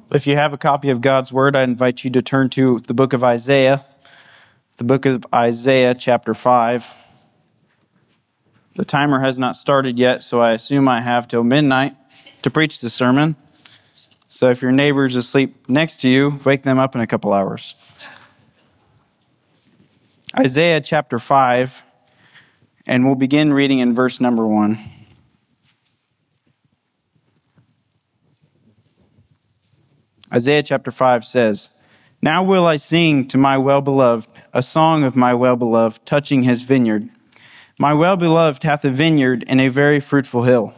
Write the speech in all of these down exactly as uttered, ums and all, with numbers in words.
If you have a copy of God's Word, I invite you to turn to the book of Isaiah, the book of Isaiah, chapter five. The timer has not started yet, so I assume I have till midnight to preach the sermon. So if your neighbor's asleep next to you, wake them up in a couple hours. Isaiah chapter five, and we'll begin reading in verse number one. Isaiah chapter five says, "Now will I sing to my well-beloved, a song of my well-beloved, touching his vineyard. My well-beloved hath a vineyard in a very fruitful hill.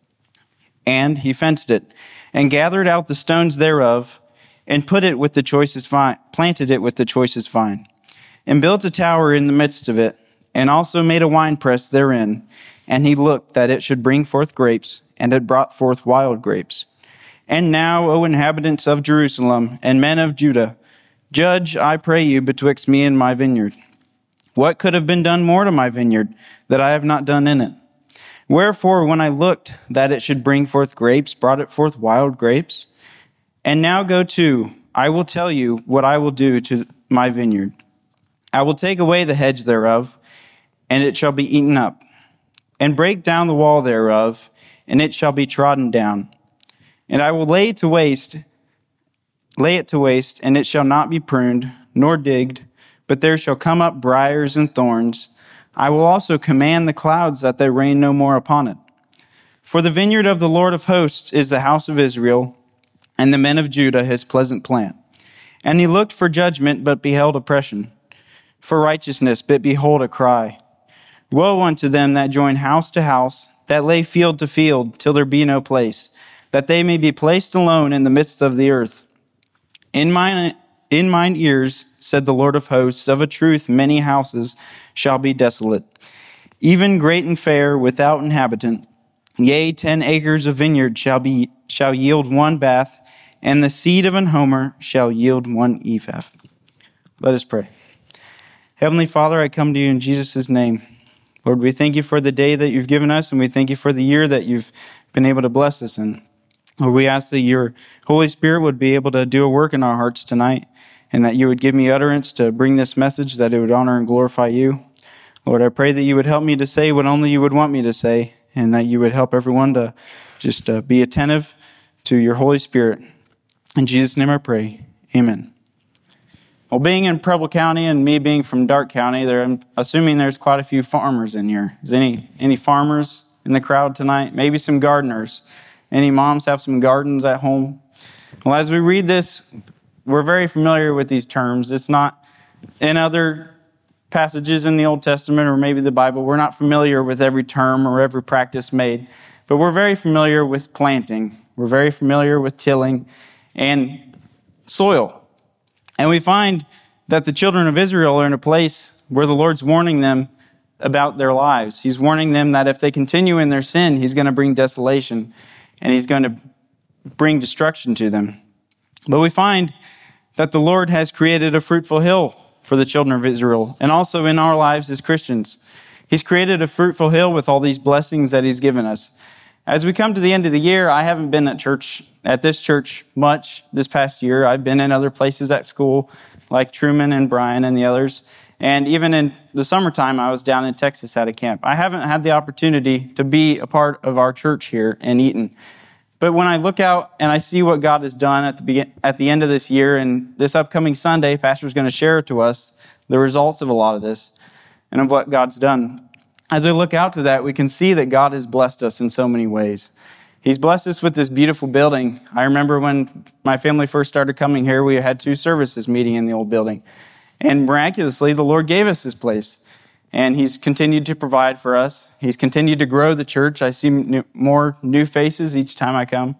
And he fenced it, and gathered out the stones thereof, and put it with the choicest vine, planted it with the choicest vine, and built a tower in the midst of it, and also made a winepress therein. And he looked that it should bring forth grapes, and it brought forth wild grapes. And now, O inhabitants of Jerusalem, and men of Judah, judge, I pray you, betwixt me and my vineyard. What could have been done more to my vineyard, that I have not done in it? Wherefore, when I looked that it should bring forth grapes, brought it forth wild grapes? And now go to, I will tell you what I will do to my vineyard. I will take away the hedge thereof, and it shall be eaten up, and break down the wall thereof, and it shall be trodden down. And I will lay it to waste, lay it to waste, and it shall not be pruned, nor digged, but there shall come up briars and thorns. I will also command the clouds that they rain no more upon it. For the vineyard of the Lord of hosts is the house of Israel, and the men of Judah his pleasant plant. And he looked for judgment, but beheld oppression, for righteousness, but behold a cry. Woe unto them that join house to house, that lay field to field, till there be no place, that they may be placed alone in the midst of the earth. In mine, in mine ears, said the Lord of hosts, of a truth many houses shall be desolate, even great and fair, without inhabitant. Yea, ten acres of vineyard shall be shall yield one bath, and the seed of an homer shall yield one ephah." Let us pray. Heavenly Father, I come to you in Jesus' name. Lord, we thank you for the day that you've given us, and we thank you for the year that you've been able to bless us in. Lord, we ask that your Holy Spirit would be able to do a work in our hearts tonight, and that you would give me utterance to bring this message, that it would honor and glorify you. Lord, I pray that you would help me to say what only you would want me to say, and that you would help everyone to just uh, be attentive to your Holy Spirit. In Jesus' name I pray, amen. Well, being in Preble County and me being from Darke County, there, I'm assuming there's quite a few farmers in here. Is any any farmers in the crowd tonight? Maybe some gardeners. Any moms have some gardens at home? Well, as we read this, we're very familiar with these terms. It's not in other passages in the Old Testament or maybe the Bible. We're not familiar with every term or every practice made, but we're very familiar with planting. We're very familiar with tilling and soil. And we find that the children of Israel are in a place where the Lord's warning them about their lives. He's warning them that if they continue in their sin, he's going to bring desolation and he's going to bring destruction to them. But we find that the Lord has created a fruitful hill for the children of Israel, and also in our lives as Christians. He's created a fruitful hill with all these blessings that he's given us. As we come to the end of the year, I haven't been at church, at this church much this past year. I've been in other places at school, like Truman and Brian and the others. And even in the summertime, I was down in Texas at a camp. I haven't had the opportunity to be a part of our church here in Eaton. But when I look out and I see what God has done at the begin- at the end of this year, and this upcoming Sunday, Pastor's going to share to us the results of a lot of this and of what God's done. As I look out to that, we can see that God has blessed us in so many ways. He's blessed us with this beautiful building. I remember when my family first started coming here, we had two services meeting in the old building. And miraculously, the Lord gave us this place. And he's continued to provide for us. He's continued to grow the church. I see new, more new faces each time I come.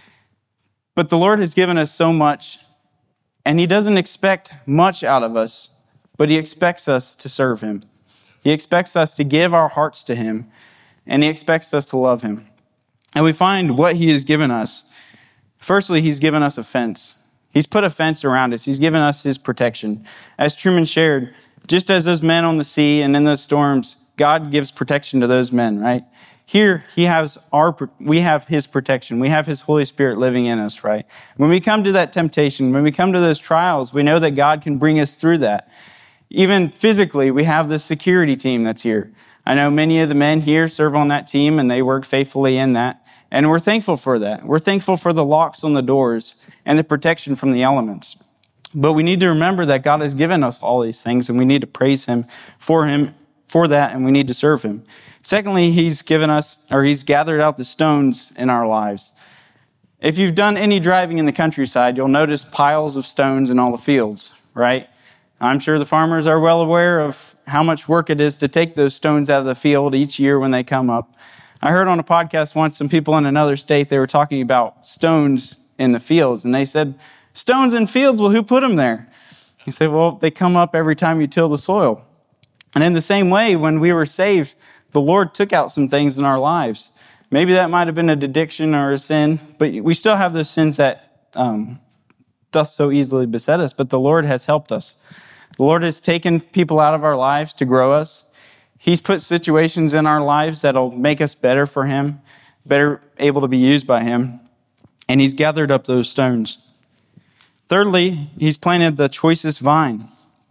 But the Lord has given us so much, and he doesn't expect much out of us, but he expects us to serve him. He expects us to give our hearts to him, and he expects us to love him. And we find what he has given us. Firstly, he's given us a fence. He's put a fence around us. He's given us his protection. As Truman shared, just as those men on the sea and in those storms, God gives protection to those men, right? here he has our, we have his protection. We have his Holy Spirit living in us, right? When we come to that temptation, when we come to those trials, we know that God can bring us through that. Even physically, we have this security team that's here. I know many of the men here serve on that team, and they work faithfully in that. And we're thankful for that. We're thankful for the locks on the doors and the protection from the elements. But we need to remember that God has given us all these things, and we need to praise him for him for that, and we need to serve him. Secondly, he's given us, or he's gathered out the stones in our lives. If you've done any driving in the countryside, you'll notice piles of stones in all the fields, right? I'm sure the farmers are well aware of how much work it is to take those stones out of the field each year when they come up. I heard on a podcast once some people in another state, they were talking about stones in the fields, and they said, stones in fields, well, who put them there? He said, well, they come up every time you till the soil. And in the same way, when we were saved, the Lord took out some things in our lives. Maybe that might have been an addiction or a sin, but we still have those sins that um, doth so easily beset us, but the Lord has helped us. The Lord has taken people out of our lives to grow us. He's put situations in our lives that'll make us better for him, better able to be used by him, and he's gathered up those stones. Thirdly, he's planted the choicest vine.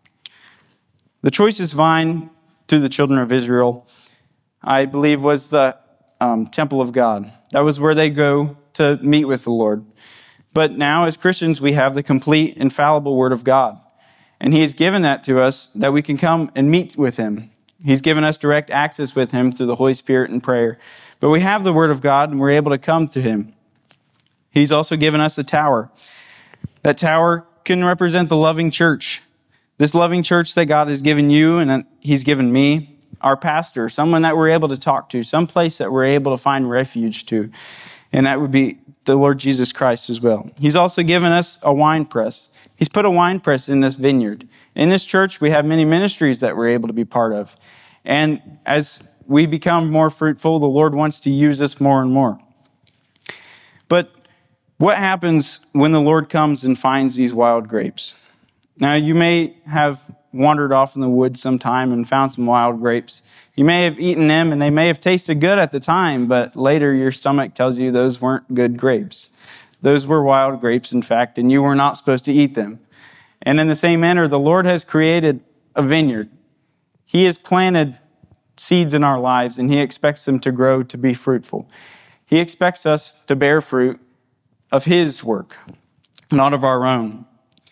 The choicest vine to the children of Israel, I believe, was the um, temple of God. That was where they go to meet with the Lord. But now, as Christians, we have the complete, infallible Word of God. And he has given that to us that we can come and meet with him. He's given us direct access with him through the Holy Spirit and prayer. But we have the Word of God, and we're able to come to him. He's also given us a tower. That tower can represent the loving church. This loving church that God has given you and he's given me, our pastor, someone that we're able to talk to, some place that we're able to find refuge to. And that would be the Lord Jesus Christ as well. He's also given us a wine press. He's put a wine press in this vineyard. In this church, we have many ministries that we're able to be part of. And as we become more fruitful, the Lord wants to use us more and more. But what happens when the Lord comes and finds these wild grapes? Now, you may have wandered off in the woods sometime and found some wild grapes. You may have eaten them, and they may have tasted good at the time, but later your stomach tells you those weren't good grapes. Those were wild grapes, in fact, and you were not supposed to eat them. And in the same manner, the Lord has created a vineyard. He has planted seeds in our lives, and he expects them to grow to be fruitful. He expects us to bear fruit of his work, not of our own.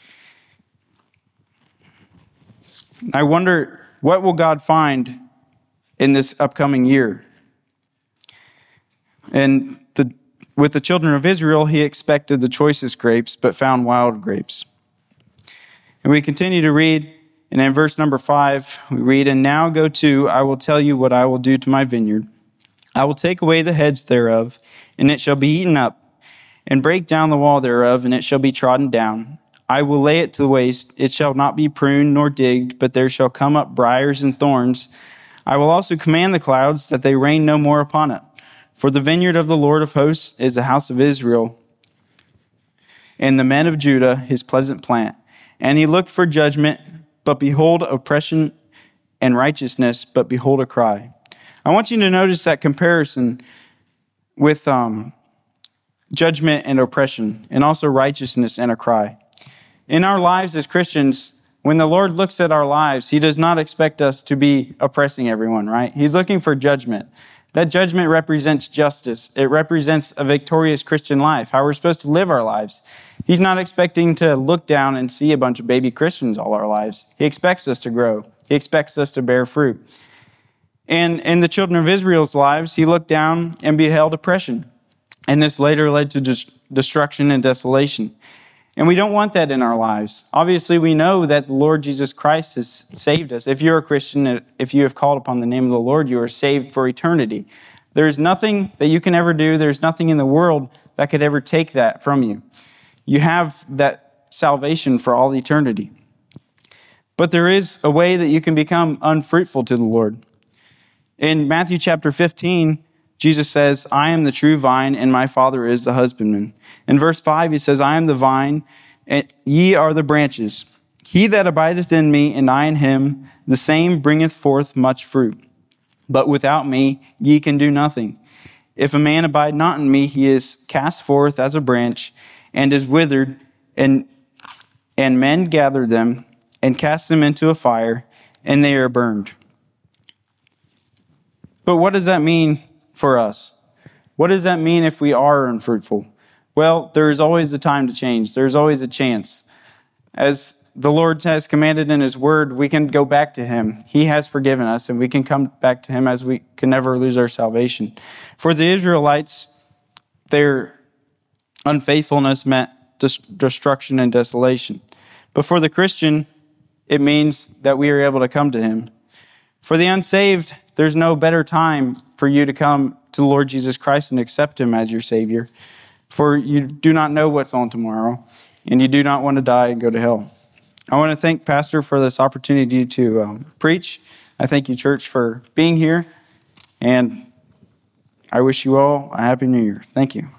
I wonder, what will God find in this upcoming year? And the, with the children of Israel, he expected the choicest grapes, but found wild grapes. And we continue to read, and in verse number five, we read, "And now go to, I will tell you what I will do to my vineyard. I will take away the hedge thereof, and it shall be eaten up, and break down the wall thereof, and it shall be trodden down. I will lay it to the waste. It shall not be pruned nor digged, but there shall come up briars and thorns. I will also command the clouds that they rain no more upon it. For the vineyard of the Lord of hosts is the house of Israel, and the men of Judah his pleasant plant. And he looked for judgment, but behold oppression, and righteousness, but behold a cry." I want you to notice that comparison with um, judgment and oppression, and also righteousness and a cry. In our lives as Christians, when the Lord looks at our lives, he does not expect us to be oppressing everyone, right? He's looking for judgment. That judgment represents justice. It represents a victorious Christian life, how we're supposed to live our lives. He's not expecting to look down and see a bunch of baby Christians all our lives. He expects us to grow. He expects us to bear fruit. And in the children of Israel's lives, he looked down and beheld oppression. And this later led to destruction and desolation. And we don't want that in our lives. Obviously, we know that the Lord Jesus Christ has saved us. If you're a Christian, if you have called upon the name of the Lord, you are saved for eternity. There's nothing that you can ever do. There's nothing in the world that could ever take that from you. You have that salvation for all eternity. But there is a way that you can become unfruitful to the Lord. In Matthew chapter fifteen, Jesus says, "I am the true vine, and my Father is the husbandman." In verse five, he says, "I am the vine, and ye are the branches. He that abideth in me, and I in him, the same bringeth forth much fruit. But without me ye can do nothing. If a man abide not in me, he is cast forth as a branch, and is withered, and and men gather them, and cast them into a fire, and they are burned. But what does that mean for us? What does that mean if we are unfruitful? Well, there is always a time to change. There's always a chance. As the Lord has commanded in his word, we can go back to him. He has forgiven us, and we can come back to him as we can never lose our salvation. For the Israelites, their unfaithfulness meant destruction and desolation. But for the Christian, it means that we are able to come to him. For the unsaved, there's no better time for you to come to the Lord Jesus Christ and accept him as your Savior. For you do not know what's on tomorrow, and you do not want to die and go to hell. I want to thank Pastor for this opportunity to um, preach. I thank you, church, for being here, and I wish you all a happy new year. Thank you.